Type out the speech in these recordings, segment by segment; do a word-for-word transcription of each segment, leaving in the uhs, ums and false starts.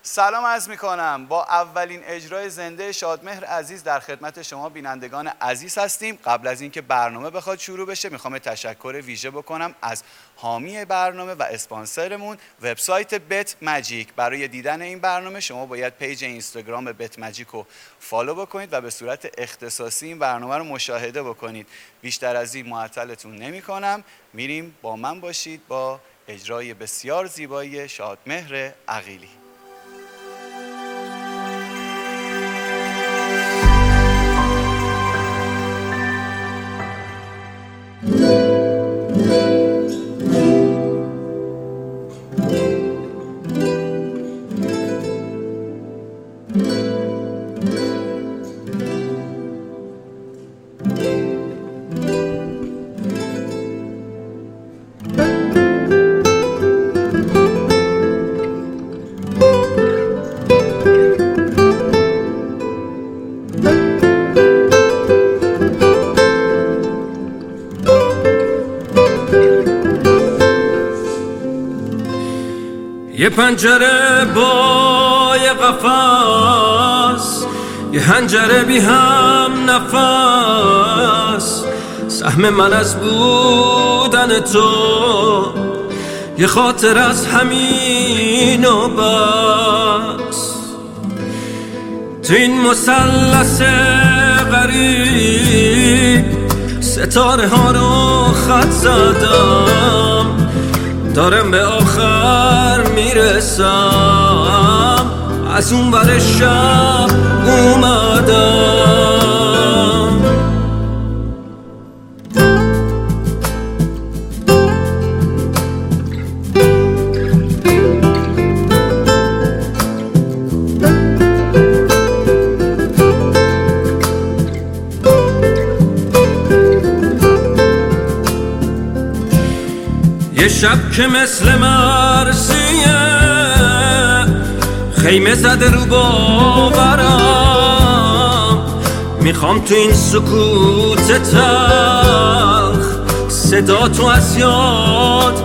سلام عرض میکنم. با اولین اجرای زنده شادمهر عزیز در خدمت شما بینندگان عزیز هستیم. قبل از اینکه برنامه بخواد شروع بشه میخوام تشکر ویژه بکنم از حامی برنامه و اسپانسرمون وبسایت بت ماجیک. برای دیدن این برنامه شما باید پیج اینستاگرام بت ماجیک رو فالو بکنید و به صورت اختصاصی این برنامه رو مشاهده بکنید. بیشتر از این معطلتون نمیکنم. میریم با من باشید با اجرای بسیار زیبایی شادمهر عقیلی. یه پنجره با یه قفس، یه حنجره بی هم نفس. سهم من از بودن تو، یه خاطر از همین و بس. تو این مثلث غریب ستاره ها رو خط زدم، دارم به آخر میرسم، از اون ور شب اومدم. یه شب که مثل مرسیه خیمه زده رو باورم، میخوام تو این سکوت تلخ صدا تو از یاد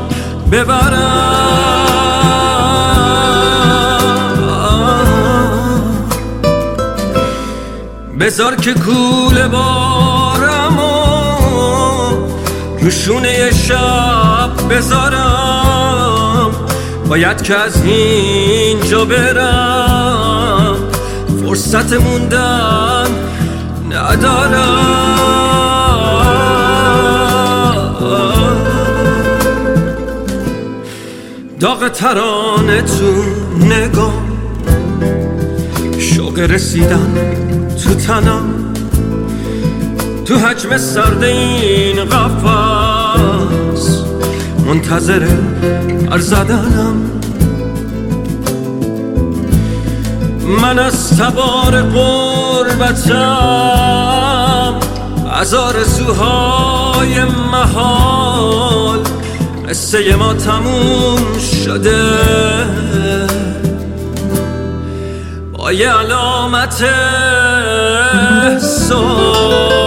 ببرم. بذار که کوله بارمو روشونه یه شب بذارم، باید که از اینجا برم، فرصت موندن ندارم. داغ ترانه تو نگاه، شوق رسیدن تو تنم، تو حجم سرد این قفس منتظر پر زدنم. من از تبار غربتم، از آرزوهای محال، قصه ما تموم شده با یه علامت سوال.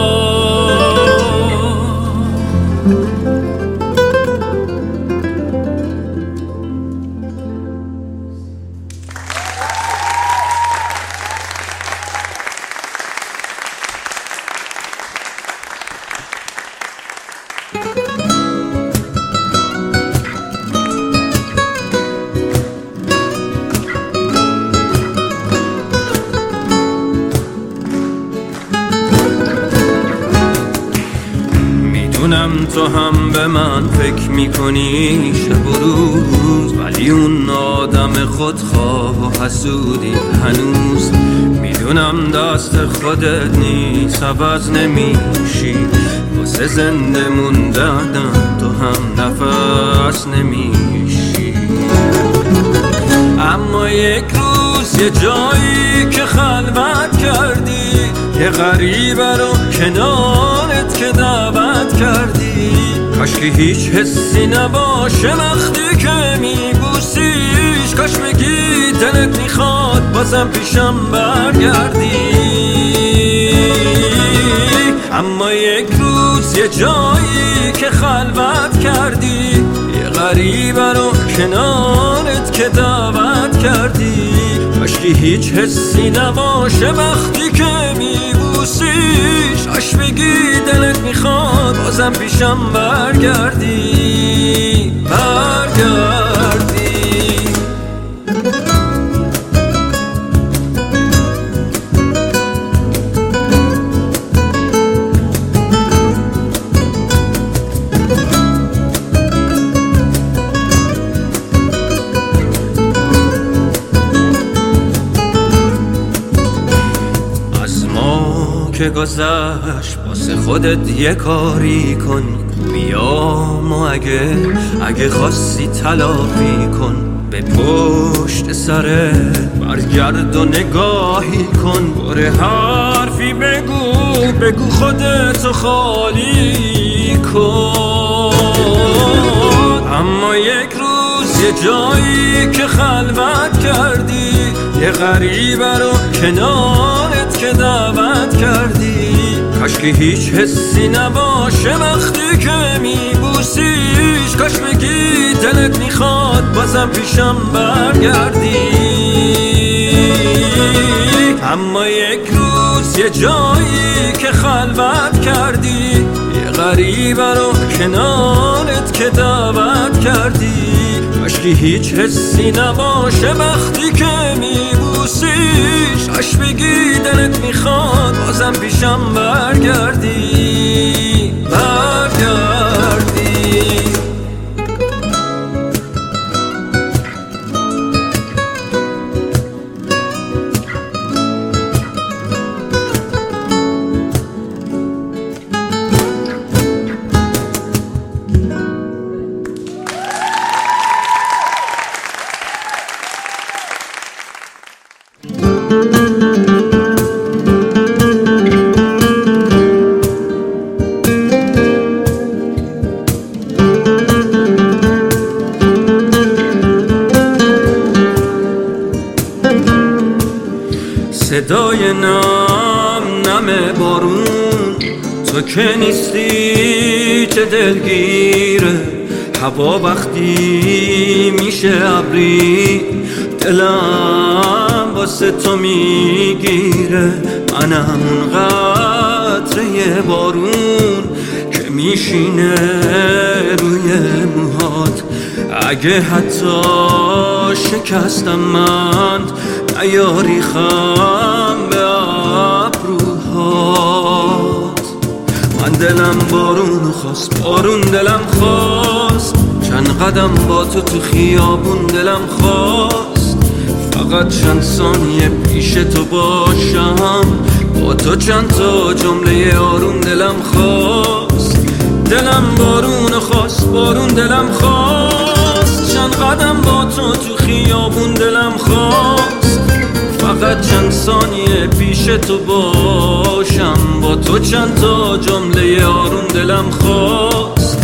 میدونم تو هم به من فکر میکنی شب و روز، ولی اون آدم خودخواه و حسودی هنوز. میدونم دست خودت نیست، عوض نمیشی، واسه زنده موندن تو هم نفس نمیشی. اما یک روز یه جایی که خلوت کردی، یه غریبه رو کنارت که دعوت کردی، کاش که هیچ حسی نباشه وقتی که میبوسیش، کاش بگی دلت میخواد بازم پیشم برگردی. اما یک روز یه جایی که خلوت کردی، یه غریبه رو کنارت که دعوت کردی. کاشکی هیچ حسی نباشه وقتی که میبوسیش، اش بگی دلت میخواد بازم پیشم برگردی برگردی. که گذشت واسه خودت یه کاری کن، بیام و اگه اگه خواستی تلافی کن. به پشت سرت برگرد و نگاهی کن، بره حرفی بگو بگو خودتو خالی کن. اما یک روز یه جایی که خلوت کردی، یه غریبه رو کنارت که دعوت کردی. کاش که هیچ حسی نباشه وقتی که میبوسیش، کاش بگی دلت میخواد بازم پیشم برگردی. اما یک روز یه جایی که خلوت کردی، یه غریبه رو کنارت که دعوت کردی. کاش که هیچ حسی نباشه وقتی که میبوسیش، اش بگی دلت میخواد بازم پیشم برگردی برگردی. صدای نم نم بارون، تو که نیستی چه دلگیره. هوا وقتی میشه ابری، دلم واسه تو میگیره. منم اون قطره بارون که میشینه روی موهات. اگه حتی شکستم من، نیاری خم به ابروهات. من دلم بارون خواست بارون دلم خواست، چند قدم با تو تو خیابون دلم خواست. فقط چند ثانیه پیش تو باشم، با تو چند تا جمله آروم دلم خواست. دلم بارون خواست بارون دلم خواست، چند قدم با تو تو خیابون دلم خواست. فقط چند ثانیه پیش تو باشم، با تو چند تا جمله آروم دلم خواست.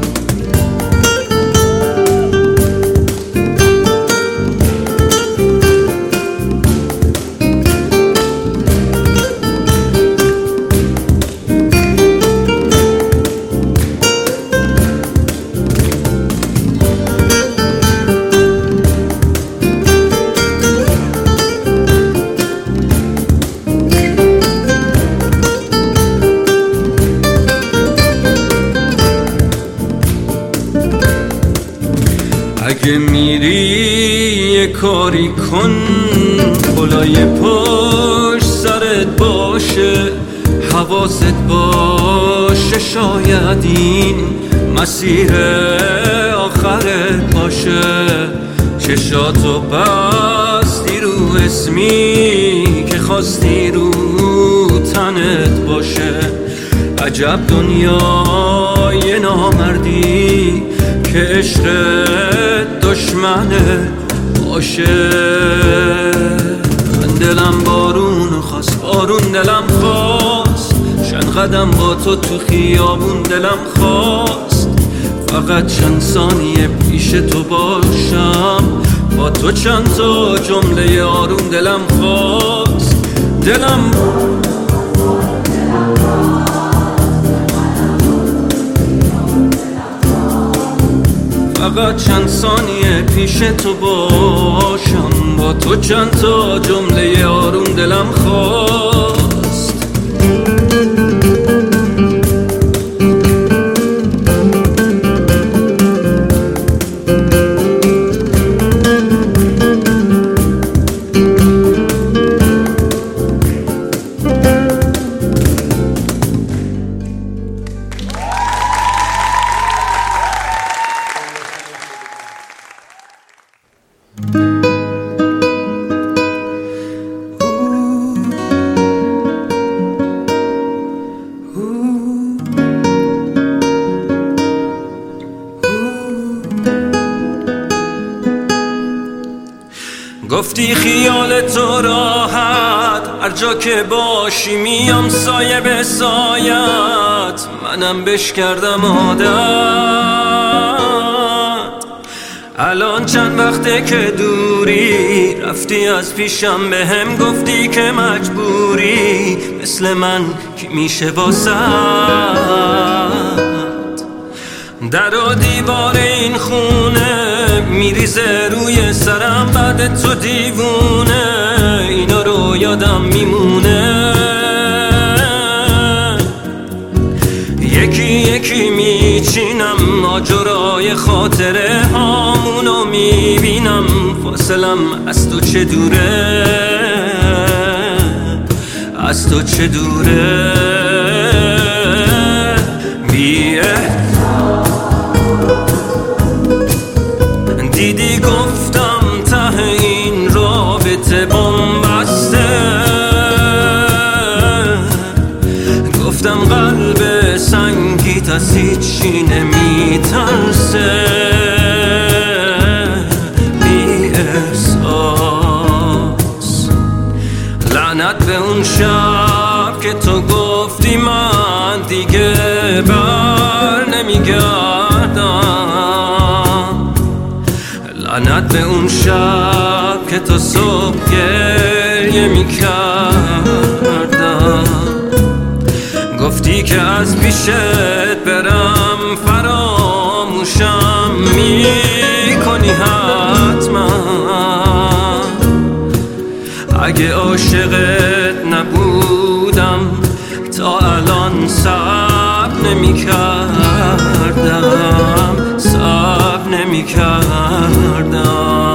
اگه میری یه کاری کن، بالای پشت سرت باشه، حواست باشه. شاید این مسیر آخرت باشه. چشاتو بستی رو اسمی که خواستی رو تنت باشه. عجب دنیای نامردی که عشقت دشمنت باشه. من دلم بارون خواست بارون دلم خواست، چند قدم با تو تو خیابون دلم خواست. فقط چند ثانیه پیش تو باشم، با تو چند تا جمله آروم دلم خواست. دلم فقط چند ثانیه پیش تو باشم، با تو چند تا جمله آروم دلم خواست. گفتی خیال تو راحت، هر جا که باشی میام سایه به سایت، منم بش کردم عادت. الان چند وقته که دوری، رفتی از پیشم به هم گفتی که مجبوری، مثل من کی میشه واسط. در و دیوار این خونه میریزه روی سرم، بعد تو دیوونه اینا رو یادم میمونه. یکی یکی میچینم ماجرای خاطره هامونو میبینم، فاصلم از تو چه دوره، از تو چه دوره. بیه دیدی گفتم ته این رابطه بن‌بسته، گفتم قلب سنگیت از هیچی نمیترسه. بی احساس لعنت به اون شب که تو گفتی من دیگه بر نمیگردم، لعنت به اون شب که تو صبح گریه میکردم. گفتی که از پیشت برم فراموشم میکنی حتما، اگه عاشقت نبودم تا الان صبر نمیکردم، صبر نمیکردم.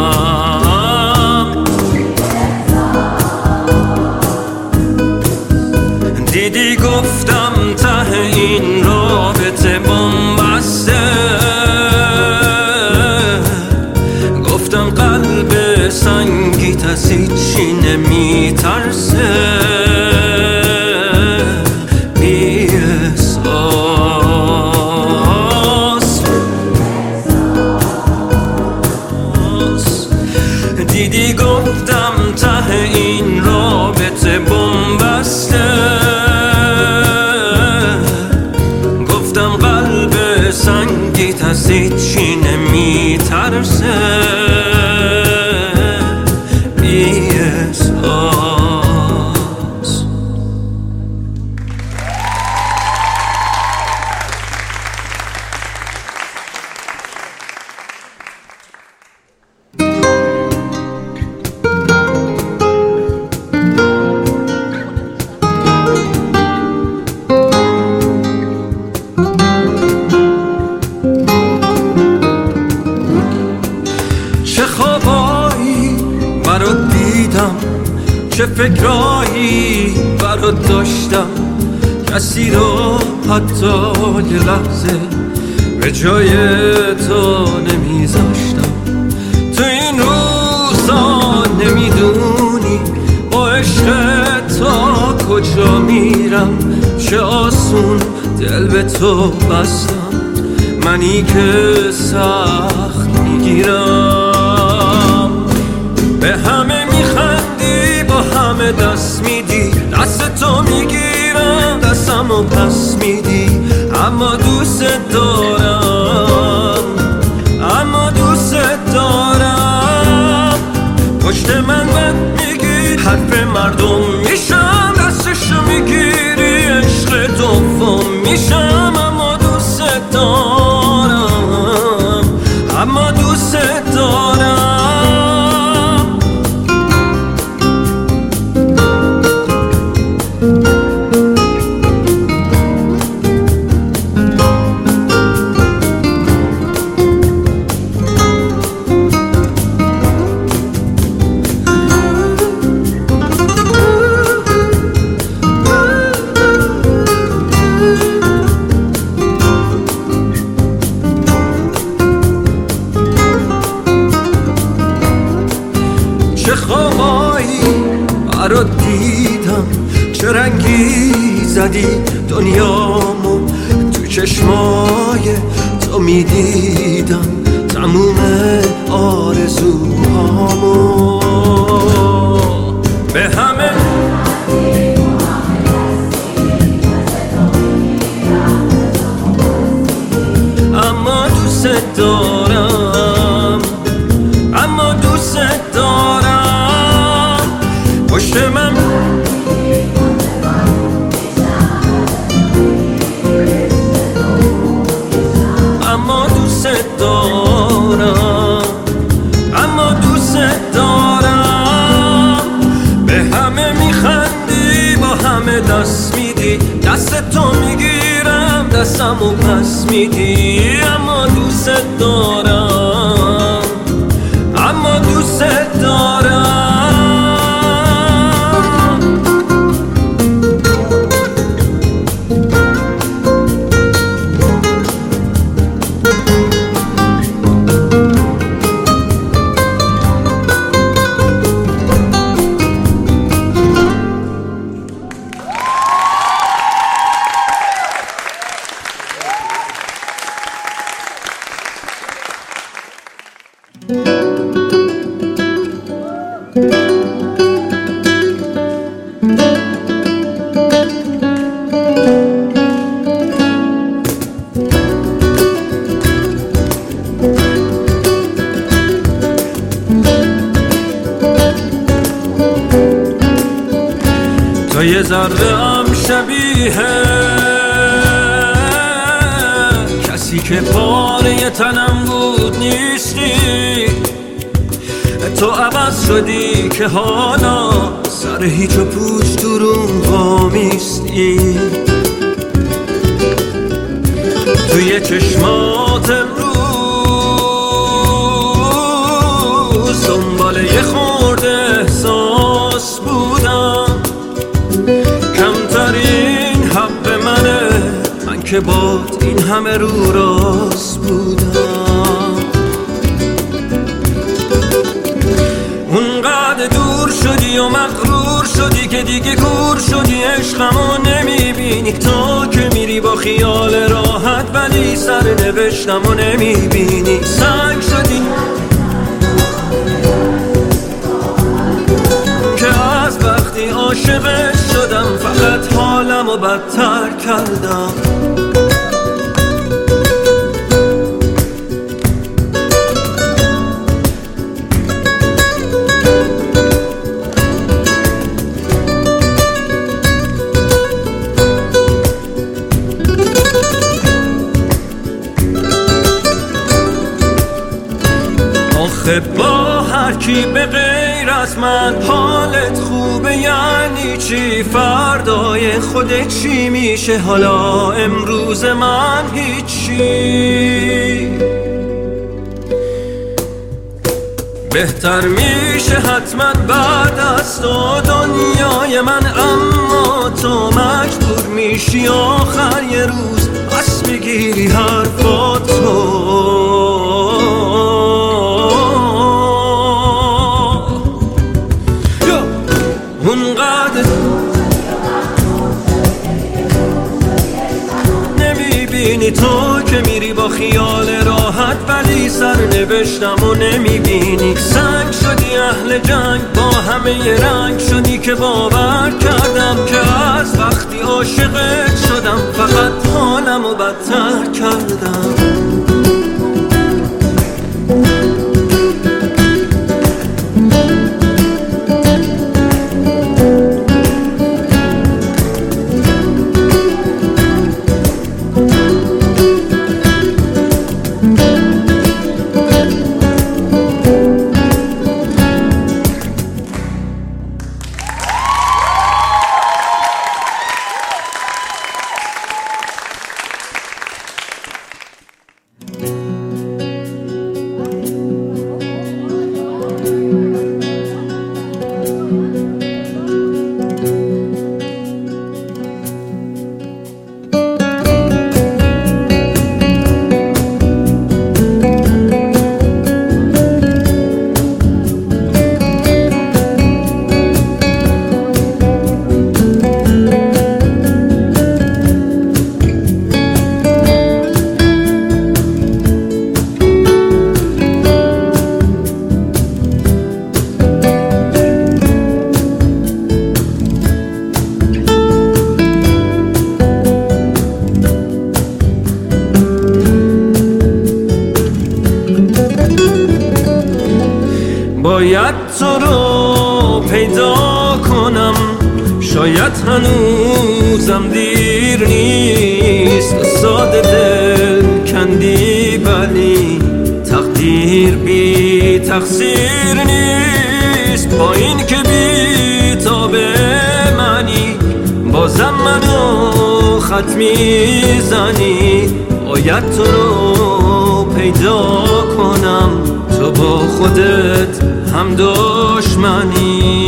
دیدی گفتم ته این رابطه بن‌بسته، گفتم قلب سنگیت از هیچی نمیترسه. بی احساس دیدی گفتم ته این رابطه بن‌بسته، گفتم قلب سنگیت از هیچی نمیترسه. بی احساس چه فکرایی برات داشتم، کسی رو حتی یه لحظه به جای تو نمیذاشتم. تو این روزا نمیدونی با عشق تا کجا میرم، چه آسون دل به تو بستم، منی که سخت میگیرم. به همه میخندی با همه دست میدی، دست تو میگیرم دستمو پس میدی، اما دوست دارم، اما دوست دارم. پشت من بد میگی حرف مردم میشم، دستشو میگیری عشق دوم میشم، اما دوست دارم، چه خوابایی برات دیدم، چه رنگی زدی دنیامو، تو چشمای تو میدیدم تموم آرزوهامو. به همه اما دوست دارم، اما دوست دارم. پشت من اما دوست دارم، اما دوست دارم. به همه میخندی، با همه دست میدی، دست تو میگیرم دستمو پس میدی. اما دوست دارم، اما دوست دارم. تو یه ذره هم شبیه کسی که پاره تنم بود نیستی. تو عوض شدی که حالا سر هیچ و پوچ درون وامیستی. توی چشمات امروز دنبال یه خورده احساس بودم. کمترین حق منه، من که باد این همه رو راست بودم. اونقدر دور شدی و مغرور شدی که دیگه کور شدی، عشقمو نمیبینی. تو که میری با خیال راحت ولی سر نوشتمو نمیبینی. سنگ شدی که از وقتی عاشقت شدم فقط حالمو بدتر کردم. آخه با هر کی به غیر از من حالت خوبه یعنی چی؟ فردای خودت چی میشه؟ حالا امروز من هیچی. بهتر میشه حتما بعد از تو دنیای من، اما تو مجبور میشی آخر یه روز پس میگیری حرفاتو. اونقدر نمیبینی تو که میری با خیال راحت ولی سر نوشتمو نمیبینی. سنگ شدی اهل جنگ، با همه رنگ شدی که باور کردم که از وقتی عاشقت شدم فقط حالمو بدتر کردم. پیدا کنم. شاید هنوزم دیر نیست، ساده دل کندی ولی تقدیر بی تقصیر نیست. با این که بی تاب منی بازم منو خط میزنی. باید تو رو پیدا کنم، تو با خودت هم دشمنی.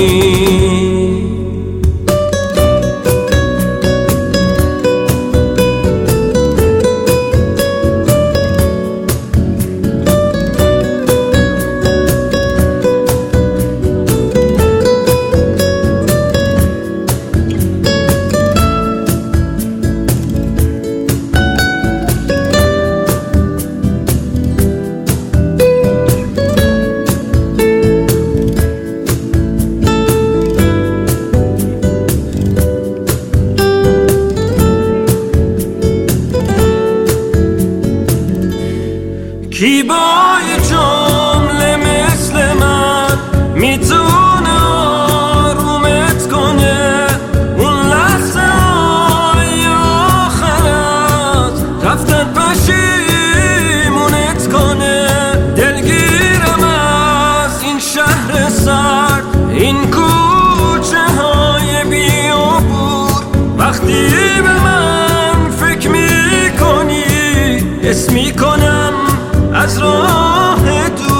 کی با یه جمله مثل من میتونه آرومت کنه؟ اون لحظه های آخرت رفتن پشیمونت کنه. دلگیرم از این شهر سرد، این کوچه های بیابور. وقتی به من فکر میکنی حس میکنم از راه دور.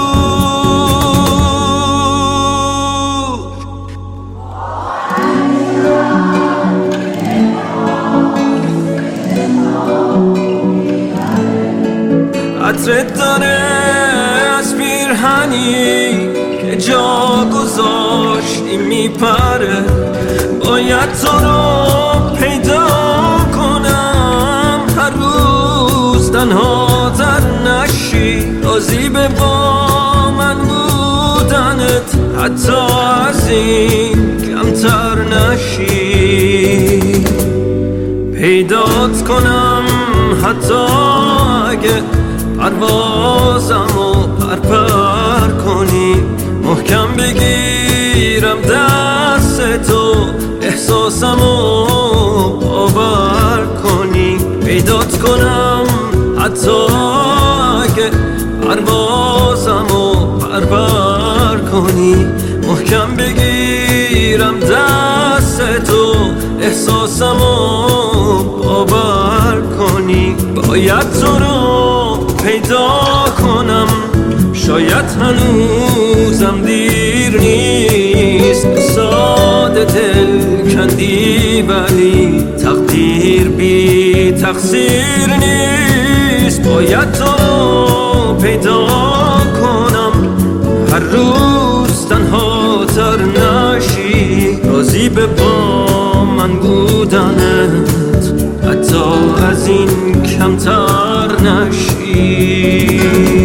عطرت داره از پیرهنی که جا گذاشتی میپره. باید تو رو پیدا کنم، هر روز تنها تر نشی. راضی به با من بودنت، حتی از این کمتر نشی. پیدات کنم حتی اگه پروازمو پرپر کنی. محکم بگیرم دستتو، احساسمو باور کنی. پیدات کنم حتی اگه پروازمو پرپر کنی. محکم بگیرم دستتو، احساسمو باور کنی. باید تو رو پیدا کنم، شاید هنوزم دیر نیست. ساده دل کندی ولی تقدیر بی تقصیر نیست. باید تو رو پیدا کنم، هر روز تنها تر نشی. راضی به با من بودنت، حتی از این کمتر نشی.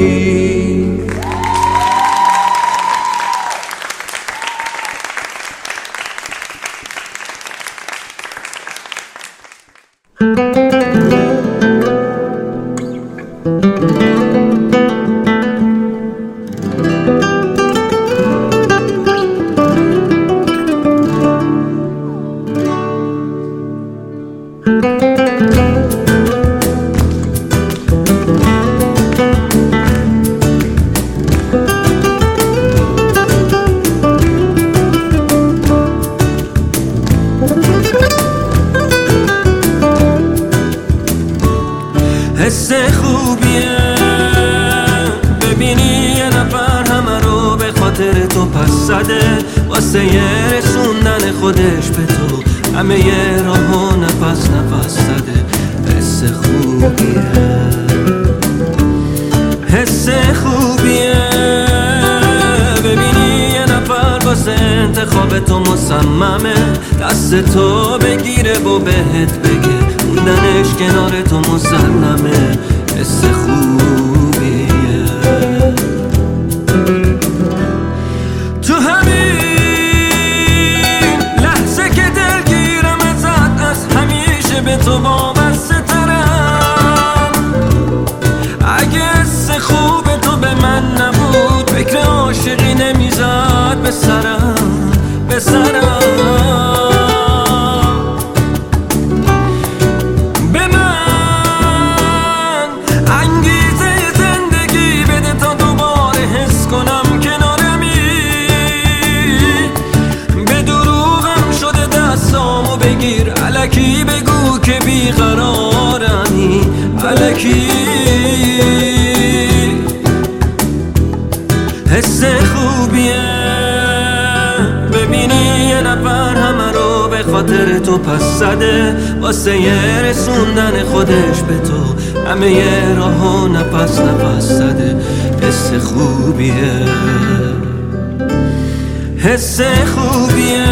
حس خوبیه ببینی یه نفر همه رو به خاطر تو پس زده، واسه یه رسوندن خودش به تو همه یه راهو نفس نفس زده. حس خوبیه، حس خوبیه ببینی یه نفر واسه انتخاب تو مصممه، دست تو بگیره و بهت بگه موندنش کنار تو مسلمه. حس خوبیه تو همین لحظه که دلگیرم ازت، از همیشه به تو وابسته ترم. اگه حس خوب تو به من نبود فکر عاشقی نمیزد به سرم. بیقرارمی الکی حس خوبیه ببینی یه نفر همه رو به خاطر تو پس زده واسه یه رسوندن خودش به تو همه یه راهو نفس نفس زده حس خوبیه حس خوبیه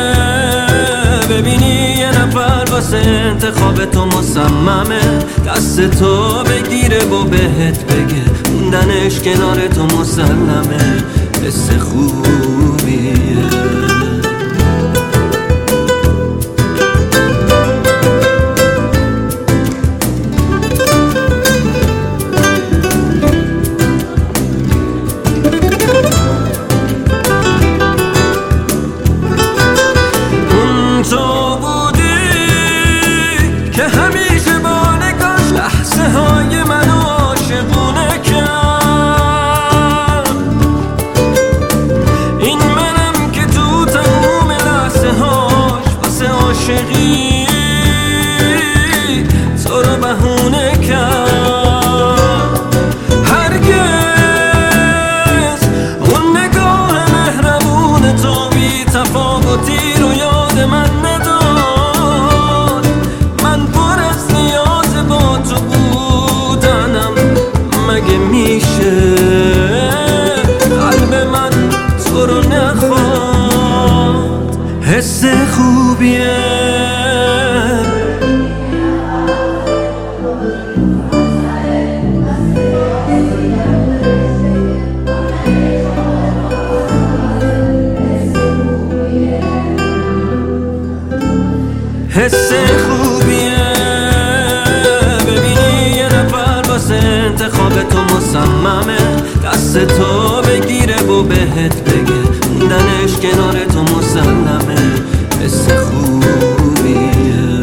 ببینی یه نفر واسه انتخاب تو مصممه دست تو بگیره و بهت بگه موندنش کنار تو مسلمه حس خوبیه تو بودی که همیشه با نگاش لحظه های منو عاشقونه کرد این منم که تو تموم لحظه هاش واسه عاشقی تو رو بهونه کرد هرگز اون نگاه مهربون تو بی تفاوتی رو یاد من نداد من پر از نیاز با تو بودنم مگه میشه قلب من تو رو نخواد حس خوبیه حس خوبیه ببینی یه نفر واسه انتخاب تو مصممه دست تو بگیره و بهت بگه موندنش کنار تو مسلمه حس خوبیه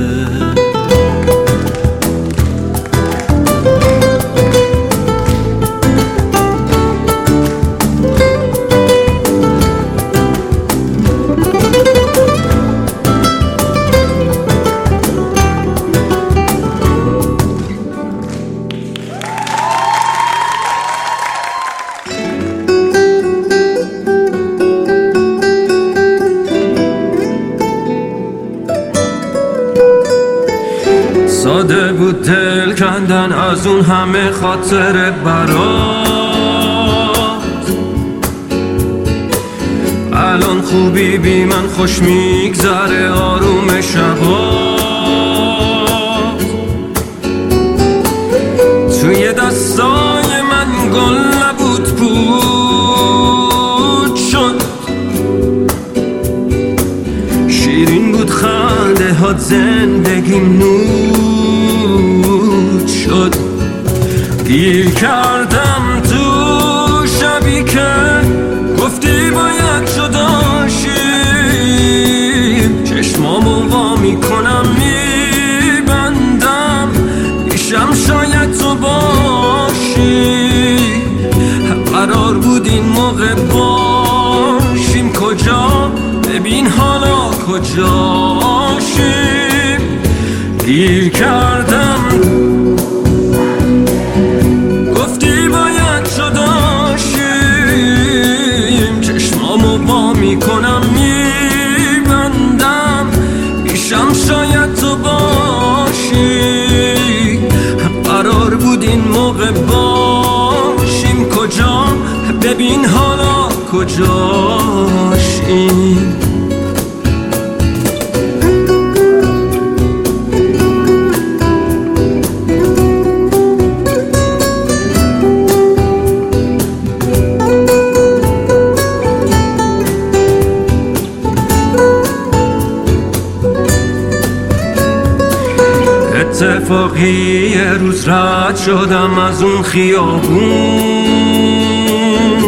ساده بود دل کندن از اون همه خاطر برات الان خوبی بی من خوش میگذره آروم شبات توی دستای من گل نبود پود شد شیرین بود خنده هات زندگیم نور شد گیر کردم تو شبی که گفتی باید جداشیم چشمامو وا میکنم میبندم میشم شاید تو باشی قرار بود این موقع باشیم کجا ببین حالا کجاشیم گیر کردم گفتی باید جداشیم چشمامو وا میکنم میبندم میشم شاید تو باشی قرار بود این موقع باشیم کجا ببین حالا کجاشیم اتفاقی یه روز رد شدم از اون خیابون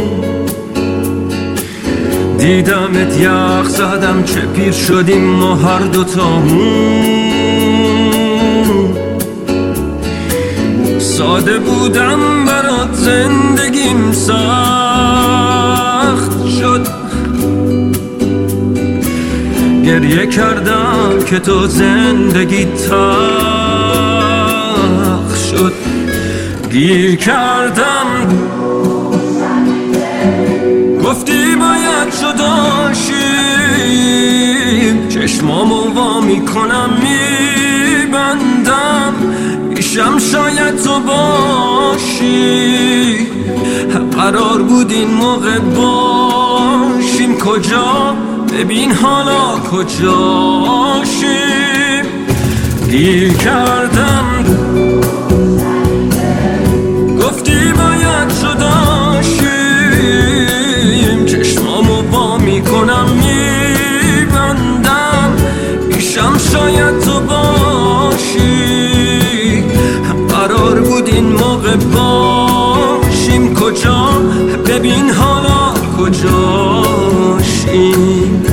دیدمت یخ زدم چه پیر شدیم ما هر دوتامون ساده بودم برات زندگیم سخت شد گریه کردم که تو زندگی تلخ گیر کردم گفتی باید جدا شیم چشمامو وا میکنم میبندم پیشم شاید تو باشی قرار بود این موقع باشیم کجا ببین حالا کجاشیم گیر کردم گفتی باید جدا شیم چشمامو وا میکنم میبندم پیشم شاید تو باشی قرار بود این موقع باشیم کجا ببین حالا کجاشیم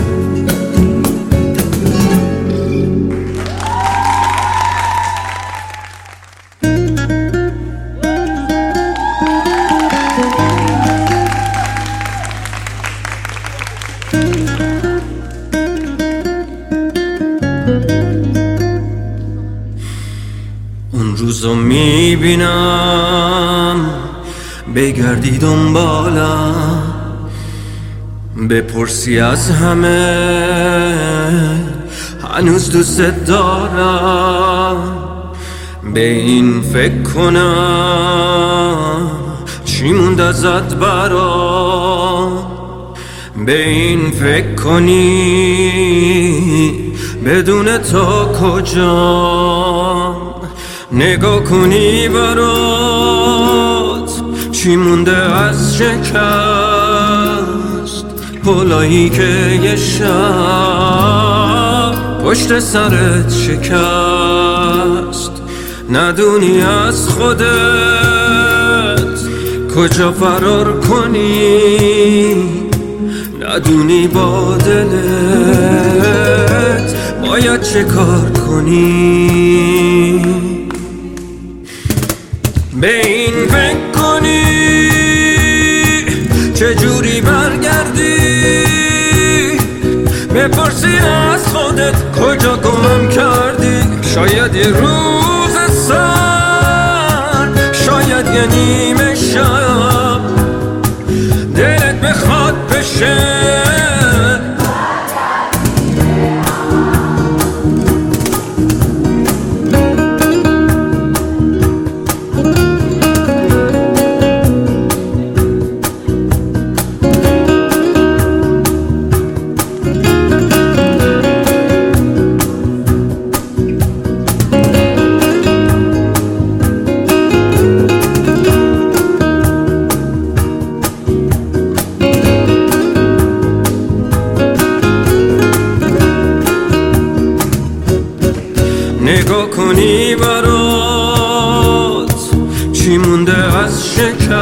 اون روزو میبینم بگردی دنبالم بپرسی از همه هنوز دوست دارم به این فکر کنم چی موند ازت برام به این فکر کنی بدون تا کجا نگاه کنی برات چی مونده از شکست پلایی که یه شب پشت سرت شکست ندونی از خودت کجا فرار کنی ندونی با دلت باید چه کار کنی به این فکر کنی چجوری برگردی بپرسی از خودت کجا گمم کردی شاید یه روز سر شاید یه نیمه شب دلت بخواد بشه نگاه کنی برات چی مونده از شکست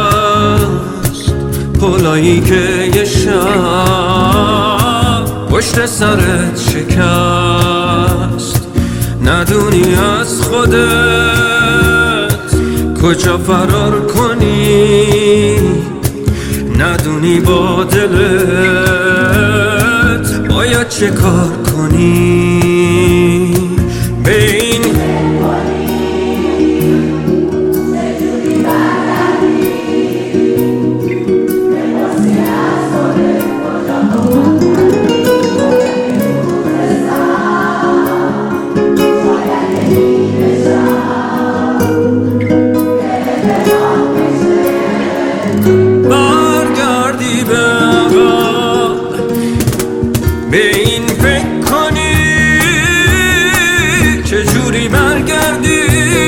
پلایی که یه شب پشت سرت شکست ندونی از خودت کجا فرار کنی ندونی با دلت باید چه کار کنی به این برگردی به عقب به این فکر کنی چجوری برگردی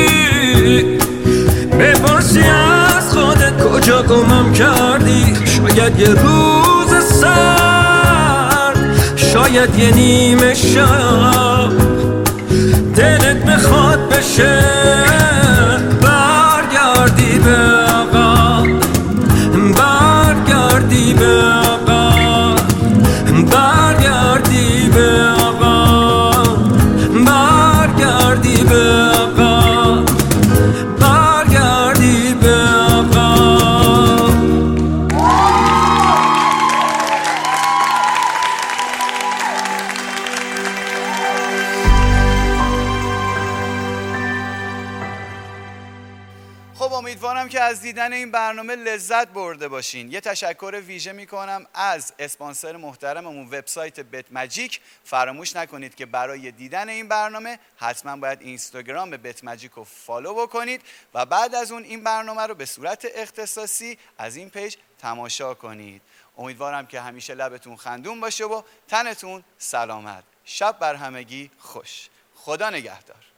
بپرسی از خودت کجا گمم کردی شاید یه روز سرد شاید یه نیمه شب دلت بخواد بشه برگردی به عقب برگردی به عقب برگردی به عقب برگردی به عقب برگردی به عقب از دیدن این برنامه لذت برده باشین. یه تشکر ویژه میکنم از اسپانسر محترممون وبسایت بت ماجیک. فراموش نکنید که برای دیدن این برنامه حتما باید اینستاگرام بت ماجیک رو فالو بکنید و بعد از اون این برنامه رو به صورت اختصاصی از این پیج تماشا کنید. امیدوارم که همیشه لبتون خندون باشه و تنتون سلامت. شب بر همگی خوش. خدا نگهدار.